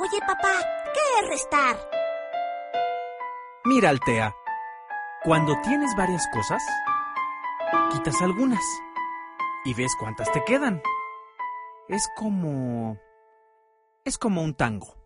Oye, papá, ¿qué es restar? Mira, Altea, cuando tienes varias cosas, quitas algunas y ves cuántas te quedan. Es como un tango.